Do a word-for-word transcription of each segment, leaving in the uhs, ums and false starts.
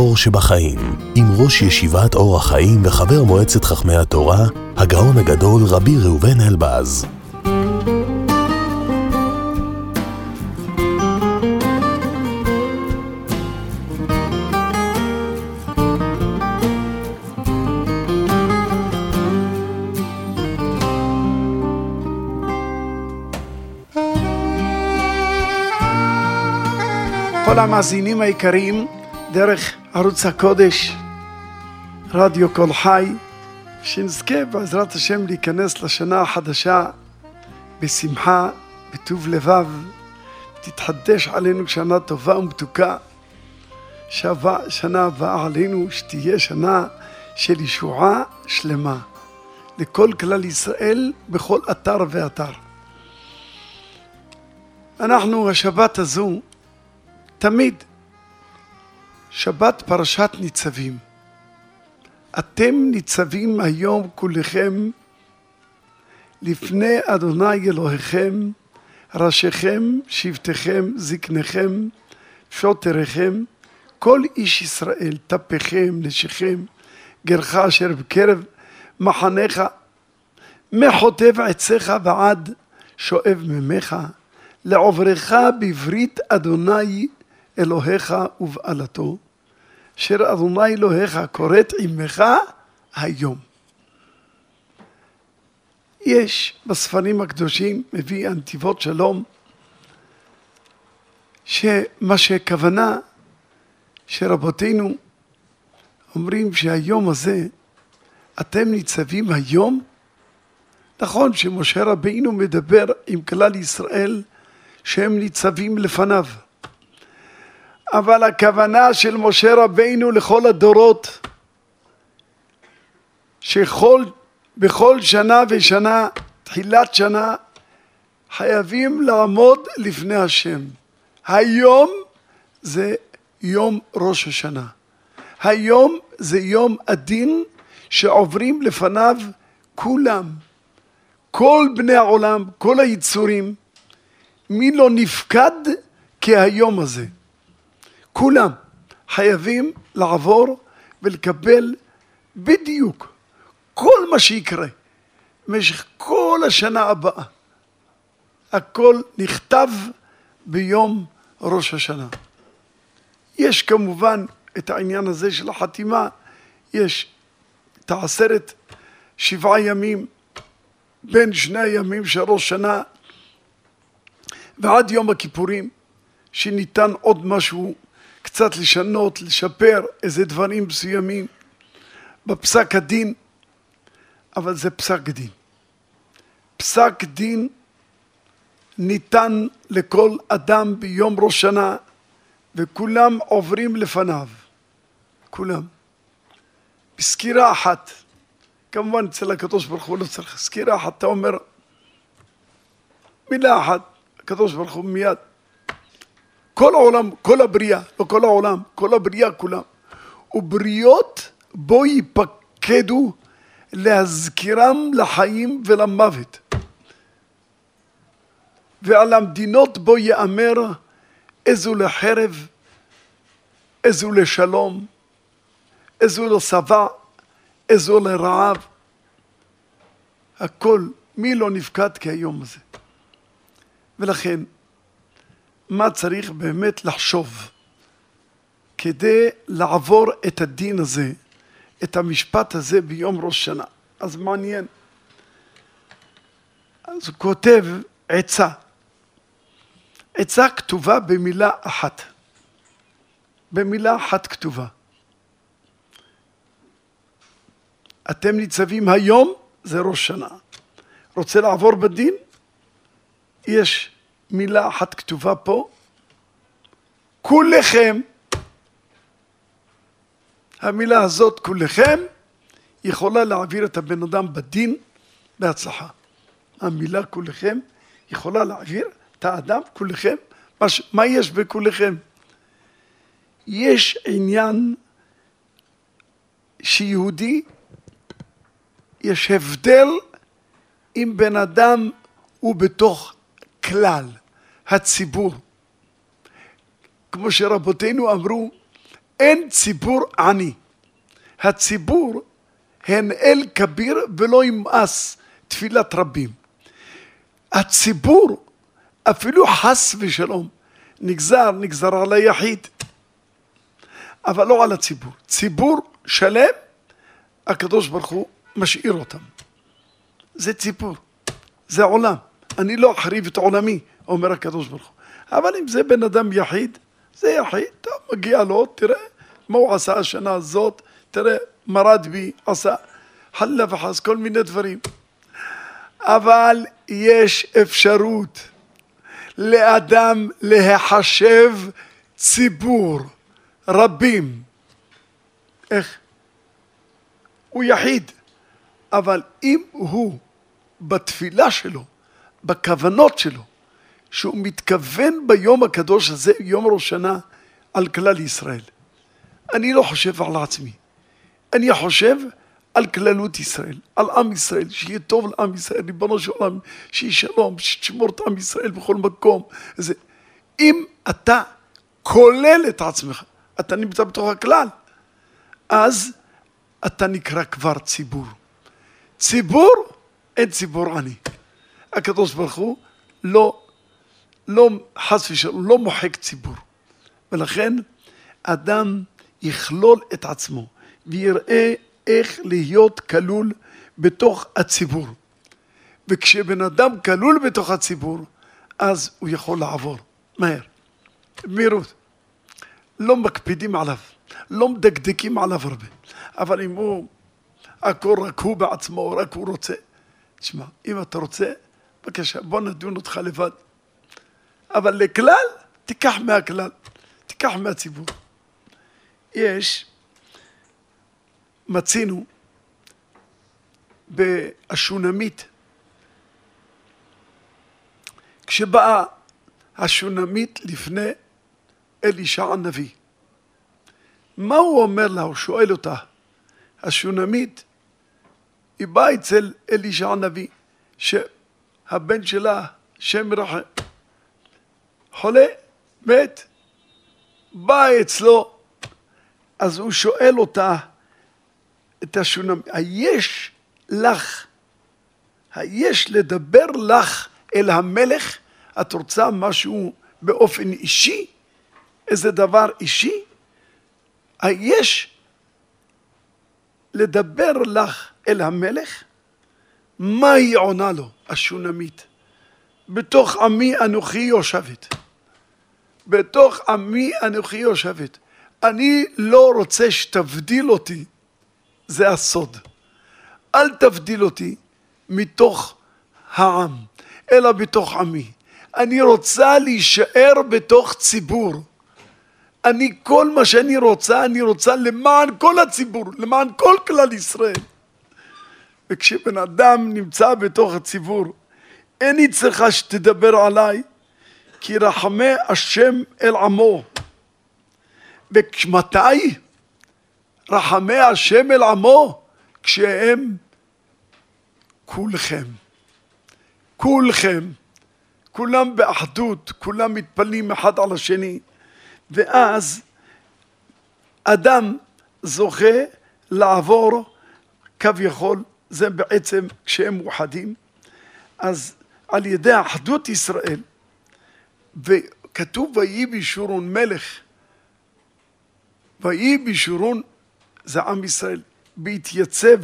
האור שבחיים, עם ראש ישיבת אור החיים וחבר מועצת חכמי התורה, הגאון הגדול רבי ראובן אלבז. כל המאזינים היקרים דרך ערוץ הקודש, רדיו כל חי, שנזכה בעזרת השם להיכנס לשנה החדשה בשמחה, בטוב לבב, תתחדש עלינו שנה טובה ומתוקה, שנה הבאה עלינו שתהיה שנה של ישועה שלמה לכל כלל ישראל בכל אתר ואתר. אנחנו השבת הזו תמיד שבת פרשת ניצבים. אתם ניצבים היום כולכם לפני אדוני אלוהיכם, ראשיכם, שבטיכם, זקניכם, שוטריכם, כל איש ישראל, טפכם, נשיכם, גרך אשר בקרב מחניך, מחוטב עציך ועד שואב ממך, לעוברך בברית אדוני אלוהיך ובעלתו, אשר אדוני אלוהיך כורת עמך היום. יש בספרים הקדושים, מביא הנתיבות שלום, שמה שכוונה שרבותינו אומרים שהיום הזה אתם ניצבים היום. נכון שמשה רבינו מדבר עם כלל ישראל שהם ניצבים לפניו, אבל הכוונה של משה רבינו לכל הדורות, שכל בכל שנה ושנה, תחילת שנה, חייבים לעמוד לפני השם. היום זה יום ראש השנה, היום זה יום הדין שעוברים לפניו כולם, כל בני העולם, כל היצורים. מי לא נפקד כהיום הזה? כולם חייבים לעבור ולקבל בדיוק כל מה שיקרה במשך כל השנה הבאה. הכל נכתב ביום ראש השנה. יש כמובן את העניין הזה של החתימה, יש את העשרת שבעה ימים בין שני הימים של ראש שנה ועד יום הכיפורים, שניתן עוד משהו קצת לשנות, לשפר איזה דברים מסוימים בפסק הדין, אבל זה פסק דין. פסק דין ניתן לכל אדם ביום ראש שנה, וכולם עוברים לפניו, כולם. בסקירה אחת, כמובן אצל הקדוש ברוך הוא לא צריך סקירה אחת, אתה אומר מילה אחת, הקדוש ברוך הוא מיד. כל העולם, כל הבריאה, לא כל העולם, כל הבריאה כולם, ובריות בו ייפקדו להזכירם לחיים ולמוות, ועל המדינות בו יאמר איזו לחרב, איזו לשלום, איזו לשבע, איזו לרעב. הכל, מי לא נפקד כהיום הזה? ולכן מה צריך באמת לחשוב כדי לעבור את הדין הזה, את המשפט הזה ביום ראש שנה? אז מעניין. אז הוא כותב עצה. עצה כתובה במילה אחת. במילה אחת כתובה. אתם ניצבים היום, זה ראש שנה. רוצה לעבור בדין? יש מילה אחת כתובה פה, כולכם. המילה הזאת כולכם יכולה להעביר את הבן אדם בדין בהצלחה. המילה כולכם יכולה להעביר את האדם כולכם. מה, מה יש בכולכם? יש עניין שיהודי, יש הבדל אם בן אדם הוא בתוך כלל הציבור. כמו שרבותינו אמרו, אין ציבור עני. הציבור הן אל כביר ולא ימאס תפילת רבים. הציבור אפילו חס ושלום נגזר, נגזר על היחיד, אבל לא על הציבור. ציבור שלם, הקדוש ברוך הוא משאיר אותם. זה ציבור, זה עולם. אני לא אחריב את עולמי, אומר הקדוש ברוך הוא. אבל אם זה בן אדם יחיד, זה יחיד, טוב, מגיע לו, תראה מה הוא עשה השנה הזאת, תראה, מרד בי, עשה חלה וחס, כל מיני דברים. אבל יש אפשרות לאדם להחשב ציבור רבים. איך? הוא יחיד, אבל אם הוא בתפילה שלו, בכוונות שלו, שהוא מתכוון ביום הקדוש הזה, יום ראש שנה, על כלל ישראל. אני לא חושב על עצמי, אני חושב על כללות ישראל, על עם ישראל, שיהיה טוב לעם ישראל, ריבונו של עולם, שיהיה שלום, שתשמור את עם ישראל בכל מקום. זה, אם אתה כולל את עצמך, אתה נמצא בתוך הכלל, אז אתה נקרא כבר ציבור. ציבור, אין ציבור עני. הקדוש ברוך הוא לא, לא חס ושלום, לא מוחק ציבור. ולכן אדם יכלול את עצמו ויראה איך להיות כלול בתוך הציבור. וכשבן אדם כלול בתוך הציבור, אז הוא יכול לעבור מהר, במהירות. לא מקפידים עליו, לא מדקדקים עליו הרבה. אבל אם הוא, הכל רק הוא בעצמו, רק הוא רוצה. תשמע, אם אתה רוצה, בבקשה, בוא נדון אותך לבד. אבל לכלל, תיקח מהכלל, תיקח מהציבור. יש, מצינו בהשונמית, כשבאה השונמית לפני אלישע הנביא, מה הוא אומר לה? הוא שואל אותה, השונמית, היא באה אצל אלישע הנביא, שהבן שלה, שם מרחם, חולה, מת, באה אצלו, אז הוא שואל אותה, את השונמית, היש לך, היש לדבר לך אל המלך, את רוצה משהו באופן אישי, איזה דבר אישי, היש לדבר לך אל המלך, מה היא עונה לו, השונמית? בתוך עמי אנוכי יושבת, בתוך עמי אנוכי יושבת, אני לא רוצה שתבדיל אותי, זה הסוד. אל תבדיל אותי מתוך העם, אלא בתוך עמי. אני רוצה להישאר בתוך ציבור. אני, כל מה שאני רוצה, אני רוצה למען כל הציבור, למען כל כלל ישראל. וכשבן אדם נמצא בתוך הציבור, איני צריכה שתדבר עליי, כי רחמי השם אל עמו. וכמתי רחמי השם אל עמו? כשהם כולכם, כולכם, כולם באחדות, כולם מתפלים אחד על השני, ואז אדם זוכה לעבור כביכול, זה בעצם כשהם מוחדים, אז על ידי אחדות ישראל, וכתוב ויהי בישורון מלך, ויהי בישורון, זה עם ישראל, בהתייצב,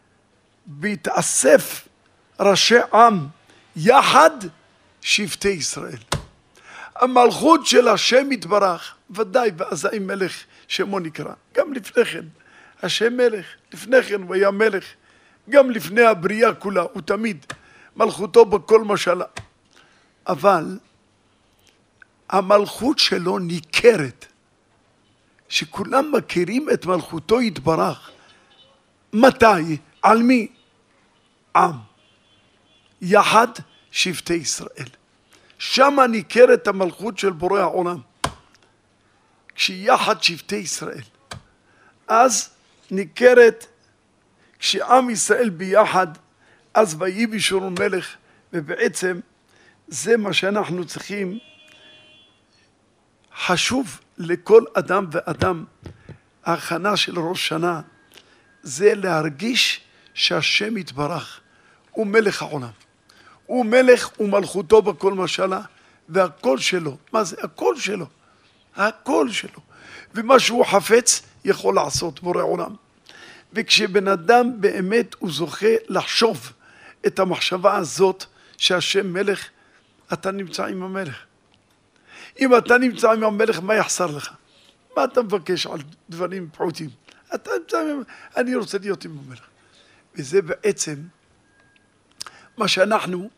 בהתאסף ראשי עם, יחד שבטי ישראל. המלכות של השם יתברך, ודאי ואזי מלך שמו נקרא, גם לפני כן, השם מלך, לפני כן הוא היה מלך, גם לפני הבריאה כולה, הוא תמיד, מלכותו בכל משלה. אבל המלכות שלו ניכרת, שכולם מכירים את מלכותו יתברך. מתי? על מי? עם. יחד שבטי ישראל. שם ניכרת המלכות של בורא העולם. כשיחד שבטי ישראל. אז ניכרת, כשעם ישראל ביחד, אז ויהי בישורון מלך, ובעצם זה מה שאנחנו צריכים. חשוב לכל אדם ואדם ההכנה של ראש שנה זה להרגיש שהשם יתברך הוא מלך העולם. הוא מלך ומלכותו בכל משלה, והכל שלו. מה זה? הכל שלו. הכל שלו. ומה שהוא חפץ יכול לעשות בורא עולם. וכשבן אדם באמת הוא זוכה לחשוב את המחשבה הזאת שהשם מלך, אתה נמצא עם המלך. אם אתה נמצא עם המלך, מה יחסר לך? מה אתה מבקש על דברים פחותים? אתה נמצא עם המלך. אני רוצה להיות עם המלך. וזה בעצם מה שאנחנו,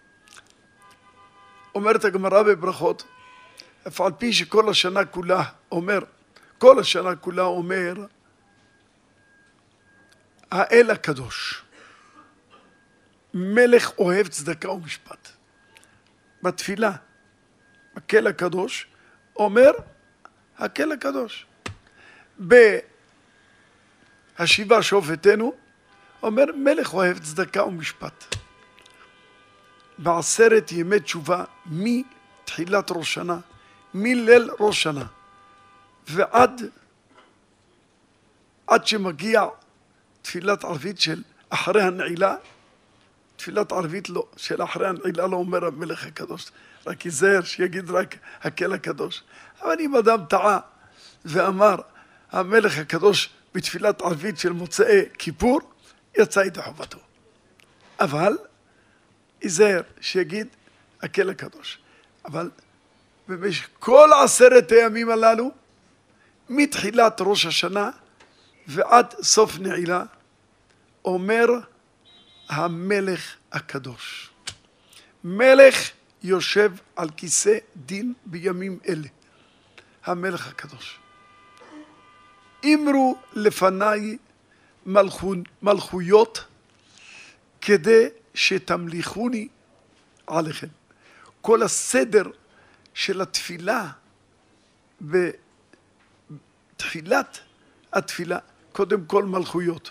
אומרת הגמרא בברכות, אף על פי שכל השנה כולה אומר, כל השנה כולה אומר, האל הקדוש, מלך אוהב צדקה ומשפט. בתפילה, הקהל הקדוש, אומר, הקהל הקדוש. בהשיבה שופטנו, אומר, מלך אוהב צדקה ומשפט. בעשרת ימי תשובה, מתחילת ראש שנה, מליל ראש שנה, ועד עד שמגיע תפילת ערבית של אחרי הנעילה, תפילת ערבית לא, של אחרי הנעילה לא אומר המלך הקדוש, רק יזהר שיגיד רק הקהל הקדוש. אבל אם אדם טעה ואמר המלך הקדוש בתפילת ערבית של מוצאי כיפור, יצא איתה חובתו. אבל יזהר שיגיד הקהל הקדוש. אבל במשך כל עשרת הימים הללו, מתחילת ראש השנה ועד סוף נעילה, אומר המלך הקדוש. מלך יושב על כיסא דין בימים אלה. המלך הקדוש. אמרו לפניי מלכו, מלכויות כדי שתמליכוני עליכם. כל הסדר של התפילה בתחילת התפילה, קודם כל מלכויות,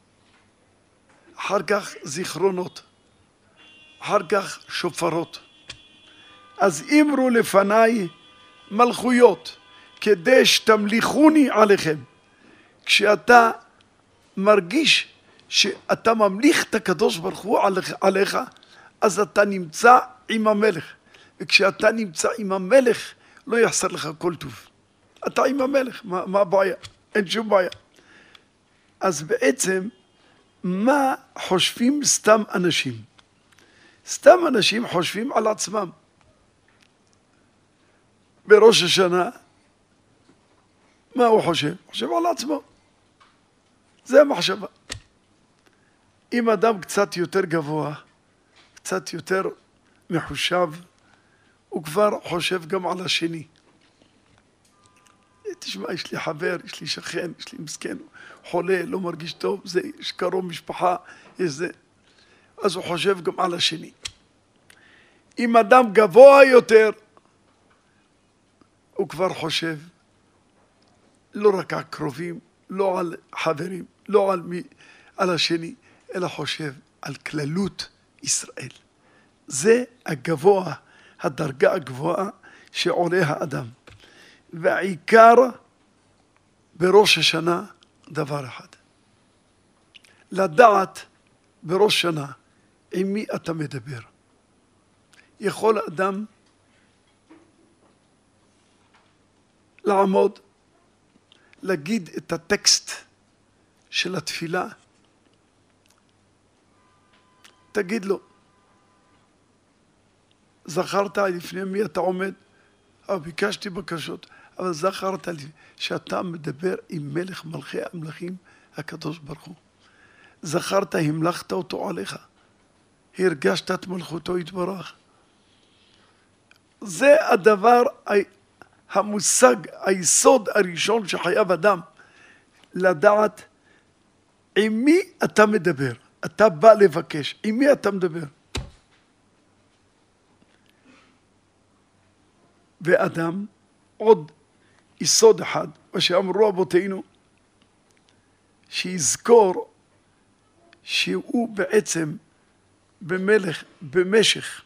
אחר כך זיכרונות, אחר כך שופרות. אז אמרו לפניי מלכויות כדי שתמליכוני עליכם. כשאתה מרגיש שאתה ממליך את הקדוש ברוך הוא עליך, אז אתה נמצא עם המלך. וכשאתה נמצא עם המלך, לא יחסר לך כל טוב. אתה עם המלך, מה, מה הבעיה? אין שום בעיה. אז בעצם, מה חושבים סתם אנשים? סתם אנשים חושבים על עצמם. בראש השנה, מה הוא חושב? חושב על עצמו. זה המחשבה. אם אדם קצת יותר גבוה, קצת יותר מחושב, הוא כבר חושב גם על השני. תשמע, יש לי חבר, יש לי שכן, יש לי מסכן, חולה, לא מרגיש טוב, זה, יש קרוב משפחה, יש זה. אז הוא חושב גם על השני. אם אדם גבוה יותר, הוא כבר חושב לא רק על קרובים, לא על חברים, לא על מי, על השני, אלא חושב על כללות ישראל. זה הגבוה, הדרגה הגבוהה שעולה האדם. והעיקר בראש השנה דבר אחד. לדעת בראש שנה עם מי אתה מדבר. יכול אדם לעמוד, להגיד את הטקסט של התפילה, תגיד לו, זכרת לפני מי אתה עומד? אבל ביקשתי בקשות, אבל זכרת לי שאתה מדבר עם מלך מלכי המלכים הקדוש ברוך הוא. זכרת, המלכת אותו עליך, הרגשת את מלכותו יתברך. זה הדבר, המושג, היסוד הראשון שחייב אדם, לדעת עם מי אתה מדבר. אתה בא לבקש, עם מי אתה מדבר? ואדם, עוד יסוד אחד, מה שאמרו אבותינו, שיזכור שהוא בעצם במלך, במשך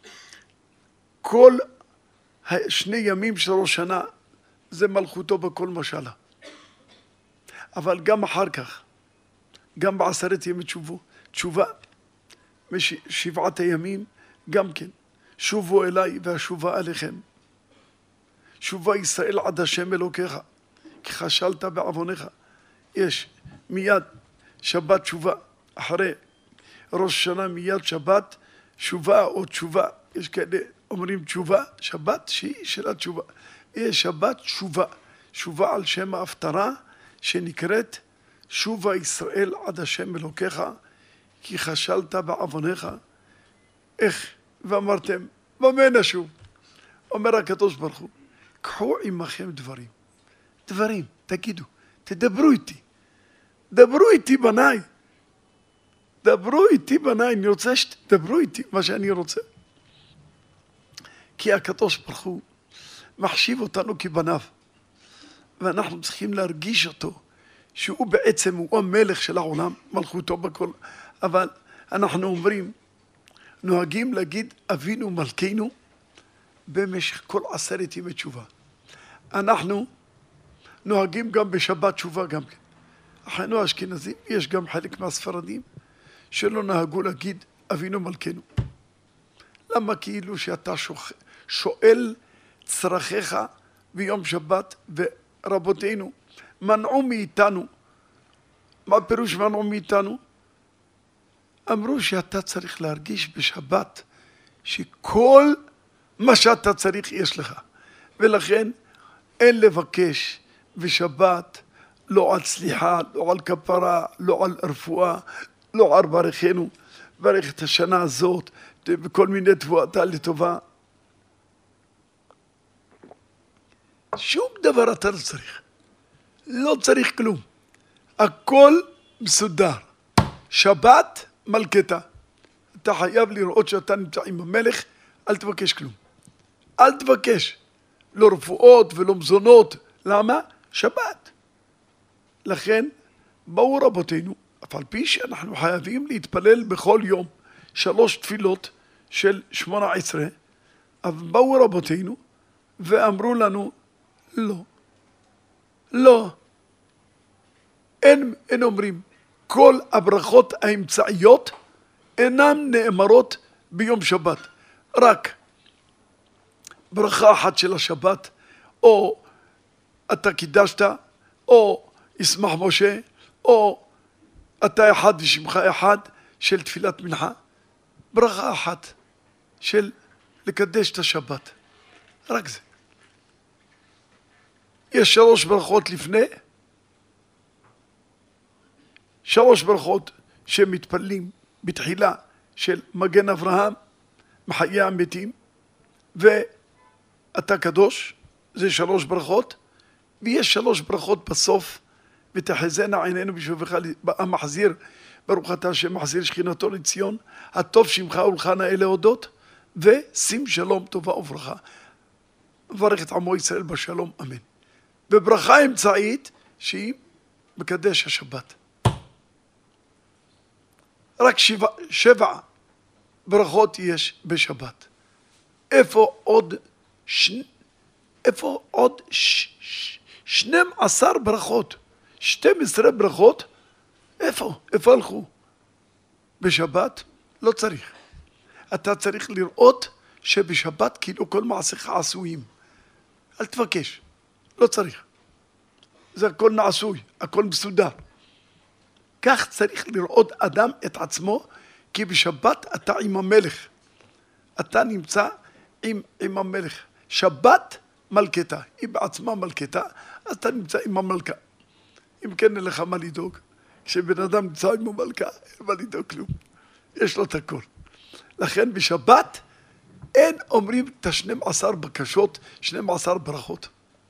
כל שני ימים של ראש שנה, זה מלכותו בכל משלה. אבל גם אחר כך, גם בעשרת ימי תשובו, תשובה, משבעת הימים, גם כן, שובו אליי והשובה עליכם. שובה ישראל עד השם אלוקיך, כי חשלת בעוונך. יש מיד שבת תשובה, אחרי ראש שנה מיד שבת, שובה או תשובה. יש כאלה אומרים תשובה, שבת שהיא של התשובה. יש שבת תשובה, שובה על שם ההפטרה שנקראת שובה ישראל עד השם אלוקיך, כי חשלת בעוונך. איך? ואמרתם, במה נשוב? אומר הקדוש ברוך הוא, קחו עמכם דברים. דברים, תגידו, תדברו איתי. דברו איתי בניי. דברו איתי בניי, אני רוצה שתדברו איתי מה שאני רוצה. כי הקדוש ברוך הוא מחשיב אותנו כבניו, ואנחנו צריכים להרגיש אותו, שהוא בעצם הוא המלך של העולם, מלכותו בכל. אבל אנחנו אומרים, נוהגים להגיד אבינו מלכנו במשך כל עשרת ימי תשובה. אנחנו נוהגים גם בשבת תשובה גם כן. אחינו האשכנזים, יש גם חלק מהספרדים שלא נהגו להגיד אבינו מלכנו. למה? כאילו שאתה שואל צרכיך ביום שבת, ורבותינו מנעו מאיתנו. מה פירוש מנעו מאיתנו? אמרו שאתה צריך להרגיש בשבת שכל מה שאתה צריך יש לך, ולכן אין לבקש בשבת לא על סליחה, לא על כפרה, לא על רפואה, לא על ברכנו, ברך את השנה הזאת בכל מיני תבואתה לטובה. שום דבר אתה לא צריך, לא צריך כלום, הכל מסודר. שבת מלכתה, אתה חייב לראות שאתה נמצא עם המלך, אל תבקש כלום, אל תבקש, לא רפואות ולא מזונות. למה? שבת. לכן באו רבותינו, אף על פי שאנחנו חייבים להתפלל בכל יום שלוש תפילות של שמונה עשרה, אבל באו רבותינו ואמרו לנו, לא, לא, אין, אין אומרים, כל הברכות האמצעיות אינן נאמרות ביום שבת, רק ברכה אחת של השבת, או אתה קידשת, או ישמח משה, או אתה אחד ושמך אחד של תפילת מנחה. ברכה אחת של לקדש את השבת, רק זה. יש שלוש ברכות לפני, שלוש ברכות שמתפללים בתחילה של מגן אברהם, מחיי המתים, ואתה קדוש, זה שלוש ברכות, ויש שלוש ברכות בסוף, ותחזינה עינינו בשובך המחזיר, ברוך אתה השם מחזיר שכינתו לציון, הטוב שמך ולך נאה להודות, ושים שלום טובה וברכה. מברך את עמו ישראל בשלום, אמן. וברכה אמצעית שהיא מקדש השבת. רק שבע, שבע ברכות יש בשבת. איפה עוד ש... איפה עוד ש... ש... שנים עשר ברכות, שתים עשרה ברכות, איפה? איפה הלכו? בשבת לא צריך. אתה צריך לראות שבשבת כאילו כל מעשיך עשויים. אל תבקש, לא צריך. זה הכל נעשוי, הכל מסודר. כך צריך לראות אדם את עצמו, כי בשבת אתה עם המלך. אתה נמצא עם, עם המלך. שבת מלכתה, היא בעצמה מלכתה, אז אתה נמצא עם המלכה. אם כן אין לך מה לדאוג. כשבן אדם נמצא עם המלכה, אין מה לדאוג כלום. יש לו את הכל. לכן בשבת אין אומרים את השנים עשר בקשות, שנים עשר ברכות.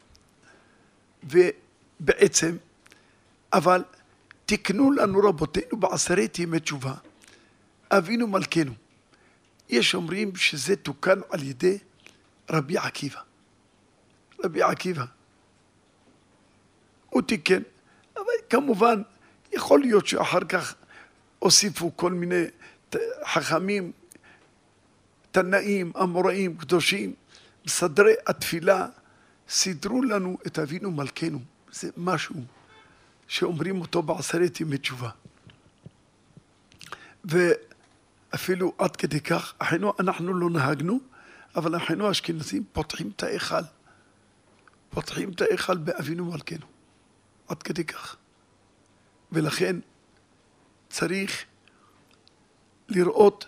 ובעצם, אבל תקנו לנו רבותינו בעשרת ימי תשובה, אבינו מלכנו. יש אומרים שזה תוקן על ידי רבי עקיבא. רבי עקיבא. הוא תיקן, אבל כמובן יכול להיות שאחר כך הוסיפו כל מיני חכמים, תנאים, אמוראים, קדושים, מסדרי התפילה, סידרו לנו את אבינו מלכנו. זה משהו שאומרים אותו בעשרת ימי תשובה. ואפילו עד כדי כך, אחינו, אנחנו לא נהגנו, אבל אחינו האשכנזים פותחים את ההיכל. פותחים את ההיכל באבינו מלכנו. עד כדי כך. ולכן צריך לראות,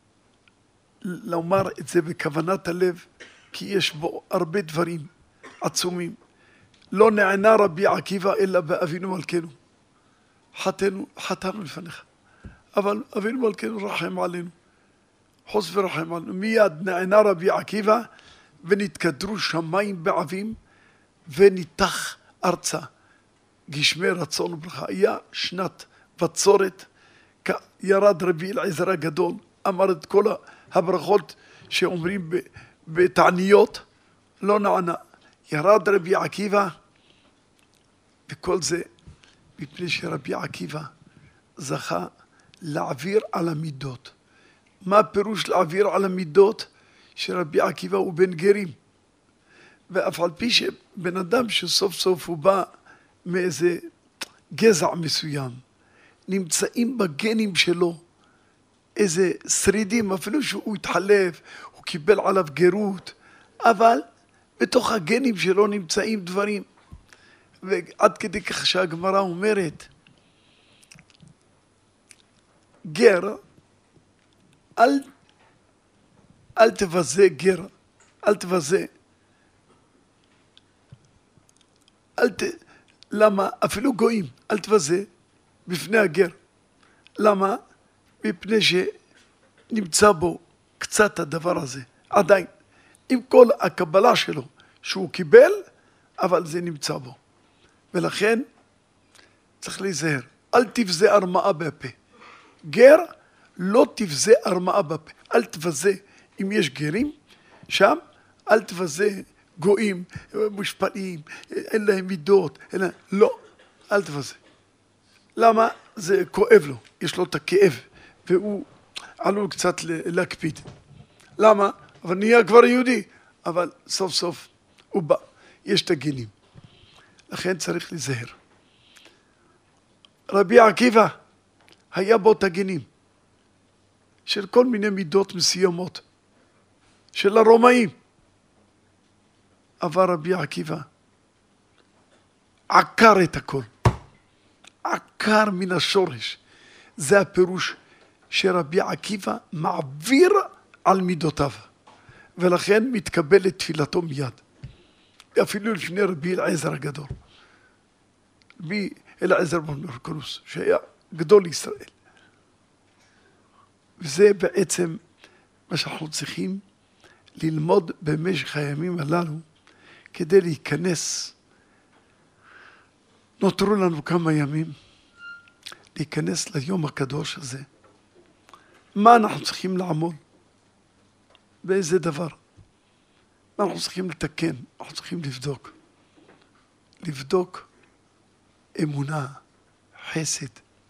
לומר את זה בכוונת הלב, כי יש בו הרבה דברים עצומים. לא נענה רבי עקיבא אלא באבינו מלכנו. חטאנו, חטאנו לפניך. אבל אבינו מלכנו רחם עלינו. חוס ורחם עלינו. מיד נענה רבי עקיבא ונתקדרו שמיים בעבים וניתח ארצה. גשמי רצון וברכה. היה שנת בצורת, ירד רבי אלעזר הגדול, אמר את כל הברכות שאומרים בתעניות, לא נענה. ירד רבי עקיבא, וכל זה מפני שרבי עקיבא זכה להעביר על המידות. מה הפירוש להעביר על המידות? שרבי עקיבא הוא בן גרים. ואף על פי שבן אדם שסוף סוף הוא בא מאיזה גזע מסוים, נמצאים בגנים שלו איזה שרידים, אפילו שהוא התחלף, הוא קיבל עליו גרות, אבל בתוך הגנים שלו נמצאים דברים. ועד כדי כך שהגמרא אומרת, גר, אל, אל תבזה גר, אל תבזה. אל ת... למה? אפילו גויים, אל תבזה בפני הגר. למה? מפני שנמצא בו קצת הדבר הזה, עדיין. עם כל הקבלה שלו שהוא קיבל, אבל זה נמצא בו. ולכן צריך להיזהר. אל תבזה ארמאה בפה. גר לא תבזה ארמאה בפה. אל תבזה, אם יש גרים, שם אל תבזה גויים, מושפלים, אין להם מידות, אין להם... לא, אל תבזה. למה? זה כואב לו, יש לו את הכאב, והוא עלול קצת להקפיד. למה? אבל נהיה כבר יהודי, אבל סוף סוף הוא בא, יש את הגינים. לכן צריך להיזהר. רבי עקיבא היה בו את הגינים של כל מיני מידות מסוימות של הרומאים. אבל רבי עקיבא עקר את הכל, עקר מן השורש. זה הפירוש שרבי עקיבא מעביר על מידותיו, ולכן מתקבל לתפילתו מיד, אפילו לפני רבי אלעזר הגדול, רבי אלעזר בן הורקנוס, שהיה גדול ישראל. וזה בעצם מה שאנחנו צריכים ללמוד במשך הימים הללו, כדי להיכנס, נותרו לנו כמה ימים, להיכנס ליום הקדוש הזה. מה אנחנו צריכים לעמול? באיזה דבר? מה אנחנו צריכים לתקן? אנחנו צריכים לבדוק. לבדוק אמונה, חסד,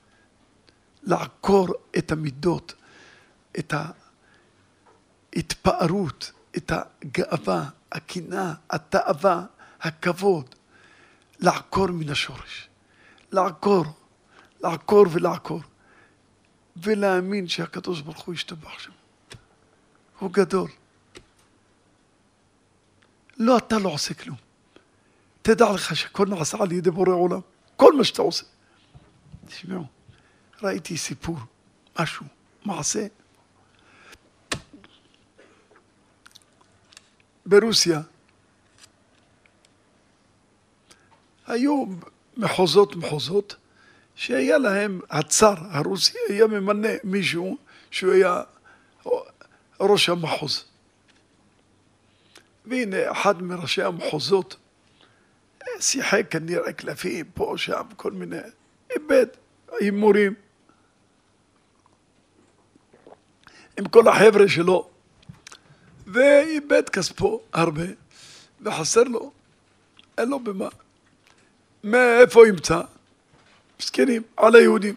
לעקור את המידות, את ההתפארות, את הגאווה, הקנאה, התאווה, הכבוד, לעקור מן השורש. לעקור, לעקור ולעקור. ולהאמין שהקדוש ברוך הוא ישתבח שם. הוא גדול. לא, אתה לא עושה כלום. תדע לך שכל נעשה על ידי בורא עולם. כל מה שאתה עושה. תשמעו, ראיתי סיפור, משהו, מעשה. ברוסיה היו מחוזות מחוזות שהיה להם, הצר הרוסי היה ממנה מישהו שהוא היה ראש המחוז. והנה אחד מראשי המחוזות שיחק כנראה קלפים פה שם, כל מיני, איבד הימורים עם כל החבר'ה שלו, ואיבד כספו הרבה, וחסר לו, אין לו במה. מאיפה ימצא? מסכנים, על היהודים.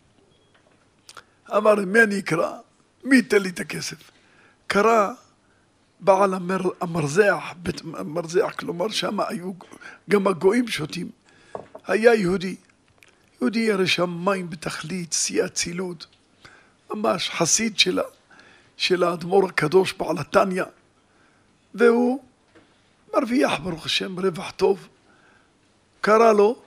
אמר, מי אני אקרא? מי ייתן לי את הכסף? קרא בעל המר, המרזח, בית המרזח, כלומר שם היו גם הגויים שותים. היה יהודי, יהודי ירא שמיים בתכלית, שיא אצילות, ממש חסיד שלה, של האדמו"ר הקדוש בעל התניא, והוא מרוויח ברוך השם רווח טוב. קרא לו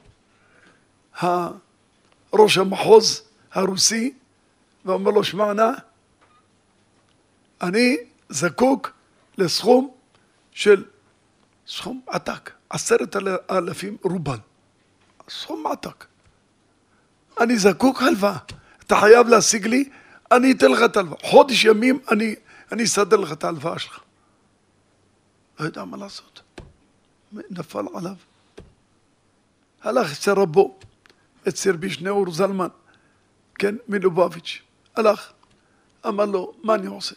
ראש המחוז הרוסי ואומר לו, שמע נא, אני זקוק לסכום של סכום עתק, עשרת אלפים רובל, סכום עתק. אני זקוק הלוואה, אתה חייב להשיג לי, אני אתן לך את ההלוואה. חודש ימים אני, אני אסדר לך את ההלוואה שלך. לא יודע מה לעשות. נפל עליו. הלך אצל רבו, אצל רבי שניאור זלמן, כן, מלובביץ'. הלך, אמר לו, מה אני עושה?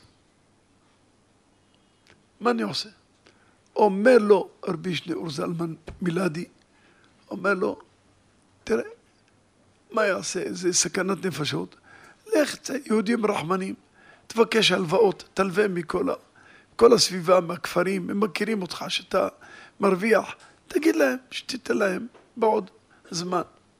מה אני עושה? אומר לו רבי שניאור זלמן מילדי, אומר לו, תראה, מה יעשה? זה סכנת נפשות. לך, יהודים רחמנים, תבקש הלוואות, תלווה מכל ה... כל הסביבה, מהכפרים, הם מכירים אותך שאתה מרוויח, תגיד להם שתיתן להם בעוד זמן.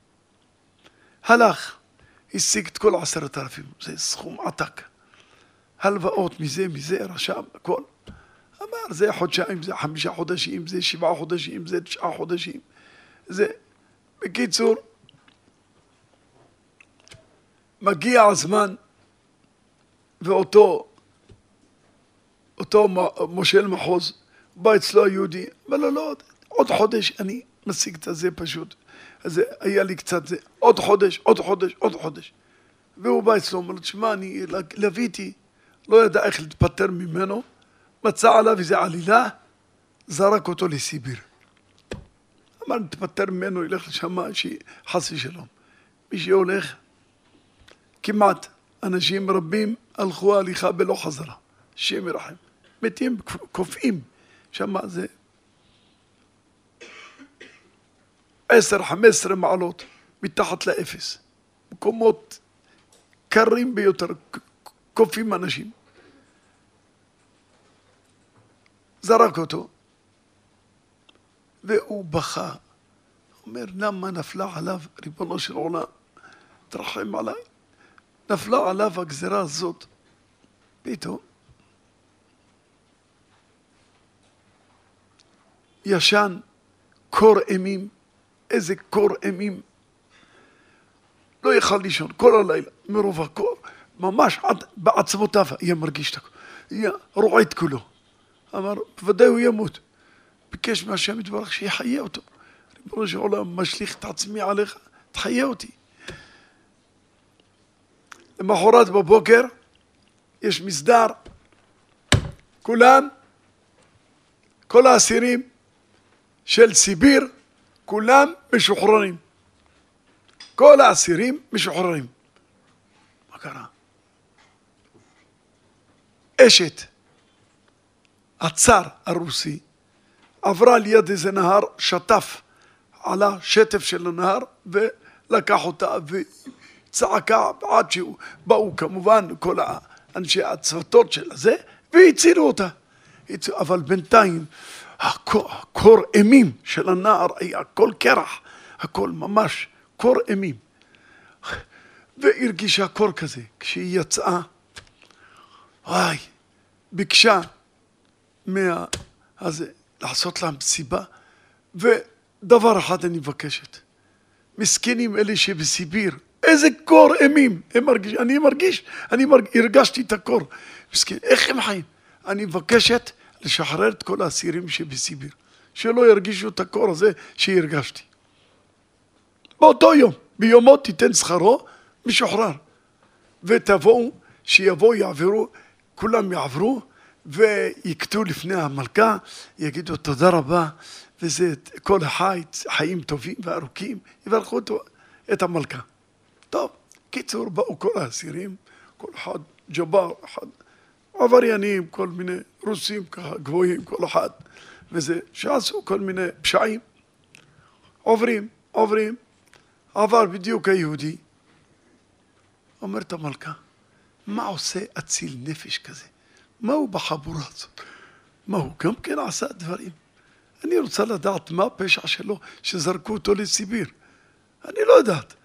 הלך, השיג את כל עשרת אלפים, זה סכום עתק. הלוואות מזה, מזה, רשם, הכל. אמר, זה חודשיים, זה חמישה חודשים, זה שבעה חודשים, זה תשעה חודשים. זה, בקיצור, מגיע הזמן, ואותו, אותו מושל מחוז, בא אצלו היהודי, אבל לא, לא, עוד חודש אני משיג את זה פשוט. אז היה לי קצת זה, עוד חודש, עוד חודש, עוד חודש. והוא בא אצלו, אומר לו, תשמע, אני לוויתי, לא ידע איך להתפטר ממנו, מצא עליו איזה עלילה, זרק אותו לסיביר. אמר, תפטר ממנו, ילך לשם, חסי שלום. מי שהולך, כמעט אנשים רבים הלכו הליכה בלא חזרה. שם ירחם. מתים, קופאים. שמה זה עשר, חמש עשרה מעלות מתחת לאפס. מקומות קרים ביותר, קופאים אנשים. זרק אותו, והוא בכה. אומר, למה נפלה עליו, ריבונו של עולם, תרחם עליי. נפלה עליו הגזרה הזאת. פתאום ישן, קור אימים, איזה קור אימים. לא יכל לישון כל הלילה, מרוב הקור, ממש עד בעצמותיו היה מרגיש את הקור, היה רועד כולו. אמר, בוודאי הוא ימות. ביקש מהשם יתברך שיחיה אותו. ריבונו של עולם, משליך את עצמי עליך, תחיה אותי. למחרת בבוקר, יש מסדר, כולם, כל האסירים של סיביר, כולם משוחררים. כל האסירים משוחררים. מה קרה? אשת הצאר הרוסי עברה ליד איזה נהר, שטף על השטף של הנהר ולקח אותה וצעקה עד שבאו כמובן כל האנשי הצוותות של זה והצילו אותה. אבל בינתיים הקור אימים של הנער היה הכל קרח, הכל ממש קור אימים. והרגישה קור כזה. כשהיא יצאה, וואי, ביקשה מה... אז לעשות לה מסיבה, ודבר אחד אני מבקשת. מסכנים אלה שבסיביר, איזה קור אימים, הם מרגיש, אני מרגיש, אני מרג... הרגשתי את הקור. מסכנים, איך הם חיים? אני מבקשת לשחרר את כל האסירים שבסיביר, שלא ירגישו את הקור הזה שהרגשתי. באותו יום, ביומו תיתן שכרו, משוחרר. ותבואו, שיבואו, יעברו, כולם יעברו, ויקטו לפני המלכה, יגידו תודה רבה, וזה כל החי, חיים טובים וארוכים, יברכו אותו, את המלכה. טוב, קיצור, באו כל האסירים, כל אחד ג'בר, אחד עבריינים, כל מיני רוסים ככה גבוהים, כל אחד, וזה שעשו כל מיני פשעים. עוברים, עוברים, עבר בדיוק היהודי, אומרת המלכה, מה עושה אציל נפש כזה? מה הוא בחבורה הזאת? מה הוא גם כן עשה דברים? אני רוצה לדעת מה הפשע שלו שזרקו אותו לסיביר. אני לא יודעת.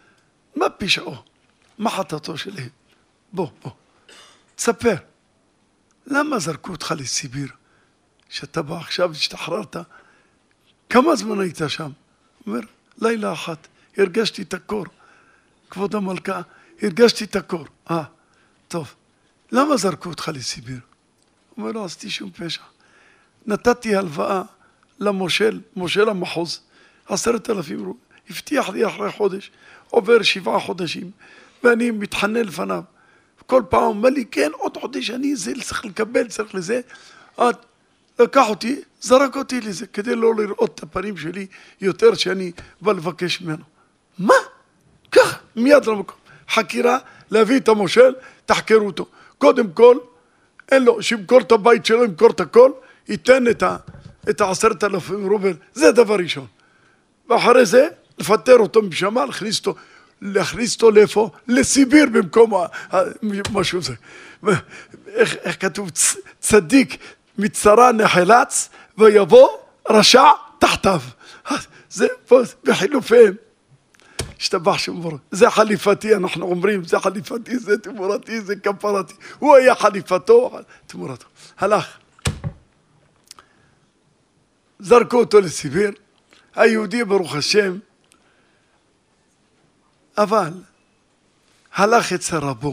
מה פשעו? מה חטאתו שלהם? בוא, בוא, תספר. למה זרקו אותך לסיביר? שאתה בא עכשיו, השתחררת, כמה זמן היית שם? אומר, לילה אחת, הרגשתי את הקור. כבוד המלכה, הרגשתי את הקור. אה, טוב. למה זרקו אותך לסיביר? אומר, לא עשיתי שום פשע. נתתי הלוואה למושל, מושל המחוז, עשרת אלפים רובל. הבטיח לי אחרי חודש, עובר שבעה חודשים, ואני מתחנן לפניו. כל פעם אומר לי, כן, עוד חודש אני זה, צריך לקבל, צריך לזה. עד לקח אותי, זרק אותי לזה, כדי לא לראות את הפנים שלי יותר שאני בא לבקש ממנו. מה? כך, מיד למקום. חקירה, להביא את המושל, תחקרו אותו. קודם כל, אין לו, שימכור את הבית שלו, ימכור את הכל, ייתן את, ה, את העשרת אלפים רובל, זה דבר ראשון. ואחרי זה, לפטר אותו משמה, להכניס אותו, להכניס אותו לאיפה? לסיביר במקום משהו זה. איך, איך כתוב? צדיק מצרה נחלץ, ויבוא רשע תחתיו. זה פה, בחילופיהם. השתבח שמור, זה חליפתי, אנחנו אומרים, זה חליפתי, זה תמורתי, זה כפרתי. הוא היה חליפתו, תמורתו. הלך. זרקו אותו לסיביר, היהודי ברוך השם, אבל הלך אצל רבו.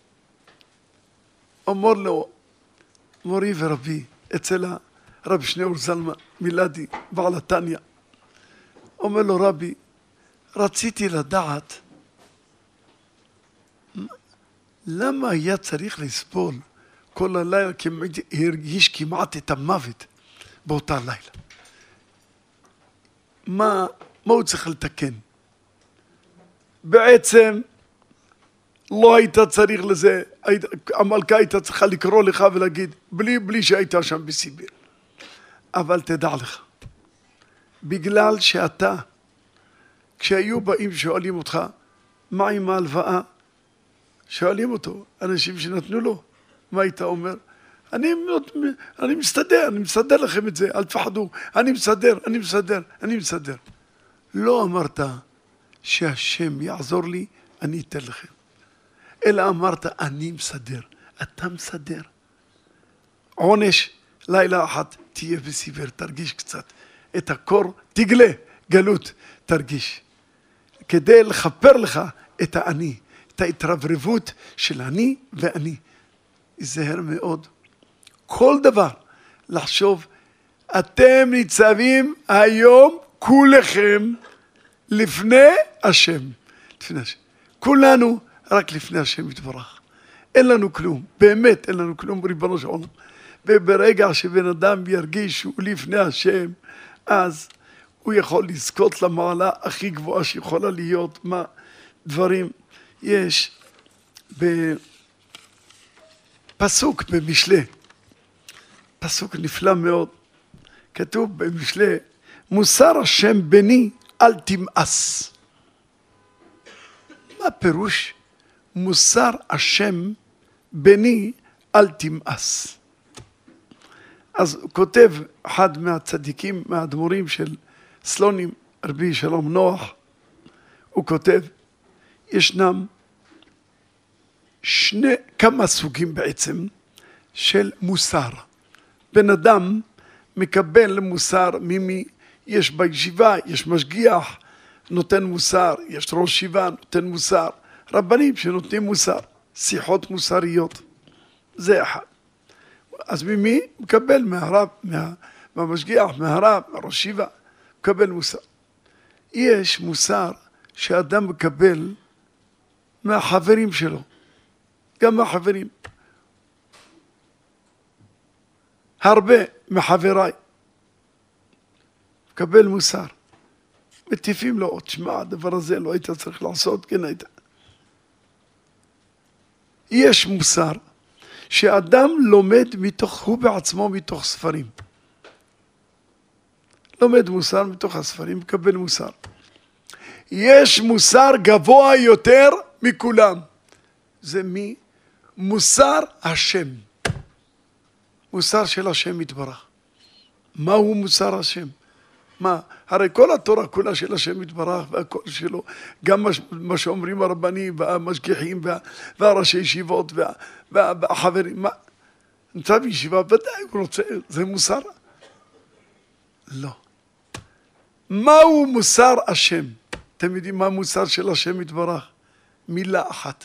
אומר לו, מורי ורבי, אצל הרב שניאור זלמן מילדי, בעל התניא. אומר לו, רבי, רציתי לדעת למה היה צריך לסבול כל הלילה, כי הרגיש כמעט את המוות באותה לילה. מה, מה הוא צריך לתקן? בעצם לא היית צריך לזה, המלכה הייתה צריכה לקרוא לך ולהגיד, בלי, בלי שהייתה שם בסיביר. אבל תדע לך, בגלל שאתה, כשהיו באים שואלים אותך, מה עם ההלוואה? שואלים אותו, אנשים שנתנו לו, מה היית אומר? אני, אני מסתדר, אני מסדר לכם את זה, אל תפחדו, אני מסדר, אני מסדר, אני מסדר. לא אמרת שהשם יעזור לי, אני אתן לכם. אלא אמרת, אני מסדר, אתה מסדר. עונש, לילה אחת, תהיה בסיביר, תרגיש קצת. את הקור, תגלה, גלות, תרגיש. כדי לכפר לך את האני, את ההתרברבות של אני ואני. יזהר מאוד. כל דבר, לחשוב, אתם ניצבים היום כולכם לפני השם. לפני השם. כולנו רק לפני השם יתברך. אין לנו כלום, באמת אין לנו כלום ריבונו של עולם. וברגע שבן אדם ירגיש שהוא לפני השם, אז הוא יכול לזכות למעלה הכי גבוהה שיכולה להיות. מה דברים יש בפסוק במשלי, פסוק נפלא מאוד, כתוב במשלי, מוסר השם בני אל תמאס. מה פירוש מוסר השם בני אל תמאס? אז הוא כותב אחד מהצדיקים, מהאדמו"רים של סלונים, רבי שלום נוח, הוא כותב, ישנם שני, כמה סוגים בעצם של מוסר. בן אדם מקבל מוסר ממי, יש בישיבה, יש משגיח, נותן מוסר, יש ראש ישיבה, נותן מוסר, רבנים שנותנים מוסר, שיחות מוסריות, זה אחד. אז ממי? מקבל מהרב, מה, מהמשגיח, מהרב, מהראש ישיבה, מקבל מוסר. יש מוסר שאדם מקבל מהחברים שלו, גם מהחברים. הרבה מחבריי מקבל מוסר. מטיפים לו, תשמע, הדבר הזה לא היית צריך לעשות, כן היית. יש מוסר שאדם לומד מתוך, הוא בעצמו מתוך ספרים. לומד מוסר מתוך הספרים, מקבל מוסר. יש מוסר גבוה יותר מכולם. זה מי? מוסר השם. מוסר של השם יתברך. מהו מוסר השם? מה? הרי כל התורה כולה של השם יתברך והכל שלו, גם מה שאומרים הרבנים והמשגיחים וה, והראשי ישיבות וה, וה, והחברים, מה? נמצא בישיבה, ודאי הוא רוצה, זה מוסר? לא. מהו מוסר השם? אתם יודעים מה המוסר של השם יתברך? מילה אחת.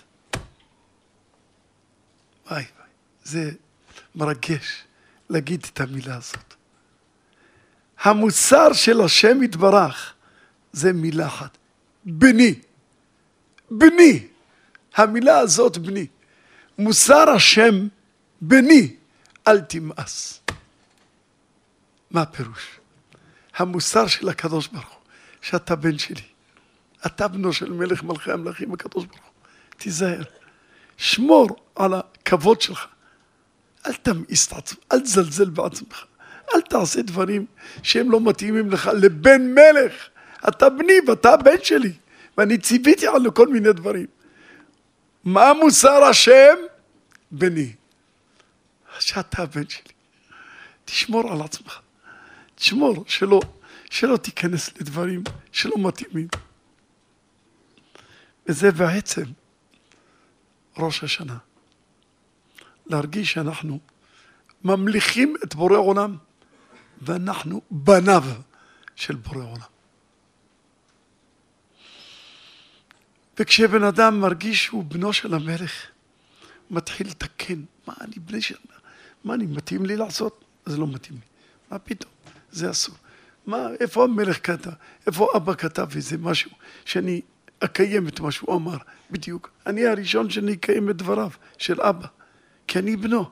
וואי וואי, זה מרגש להגיד את המילה הזאת. המוסר של השם יתברך זה מילה אחת. בני. בני. המילה הזאת בני. מוסר השם בני, אל תמאס. מה הפירוש? המוסר של הקדוש ברוך הוא, שאתה בן שלי. אתה בנו של מלך מלכי המלכים הקדוש ברוך הוא. תיזהר. שמור על הכבוד שלך. אל תמאס את עצמך, אל תזלזל בעצמך. אל תעשה דברים שהם לא מתאימים לך לבן מלך. אתה בני ואתה בן שלי. ואני ציוויתי על כל מיני דברים. מה מוסר השם? בני. שאתה בן שלי. תשמור על עצמך. תשמור שלא, שלא תיכנס לדברים שלא מתאימים. וזה בעצם ראש השנה. להרגיש שאנחנו ממליכים את בורא עולם, ואנחנו בניו של בורא עולם. וכשבן אדם מרגיש שהוא בנו של המלך, מתחיל לתקן, מה אני בני שנה? מה אני מתאים לי לעשות? זה לא מתאים לי. מה פתאום? זה אסור. מה, איפה המלך כתב? איפה אבא כתב איזה משהו שאני אקיים את מה שהוא אמר? בדיוק. אני הראשון שאני אקיים את דבריו של אבא, כי אני בנו.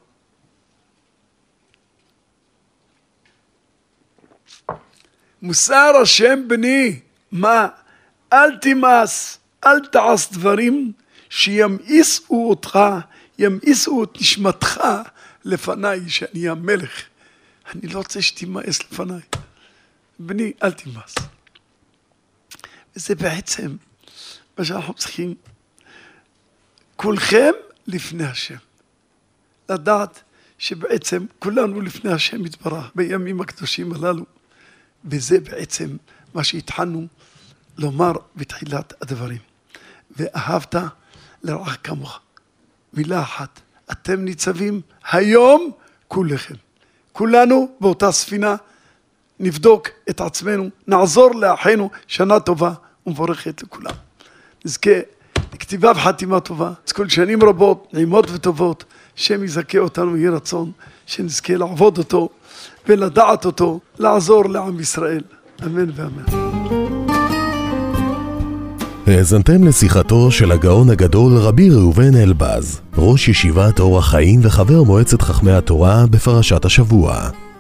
מוסר השם בני, מה? אל תמאס, אל תעש דברים שימאיסו אותך, ימאיסו את נשמתך לפניי, שאני המלך. אני לא רוצה שתמאס לפניי. בני, אל תמאס. וזה בעצם מה שאנחנו צריכים, כולכם לפני השם. לדעת שבעצם כולנו לפני השם יתברך בימים הקדושים הללו. וזה בעצם מה שהתחלנו לומר בתחילת הדברים. ואהבת לרעך כמוך. מילה אחת. אתם ניצבים היום כולכם. כולנו באותה ספינה נבדוק את עצמנו, נעזור לאחינו שנה טובה ומבורכת לכולם. נזכה לכתיבה וחתימה טובה, כל שנים רבות, נעימות וטובות, שם יזכה אותנו יהיה רצון, שנזכה לעבוד אותו ולדעת אותו, לעזור לעם ישראל. אמן ואמן. האזנתם לשיחתו של הגאון הגדול רבי ראובן אלבז, ראש ישיבת אור החיים וחבר מועצת חכמי התורה בפרשת השבוע.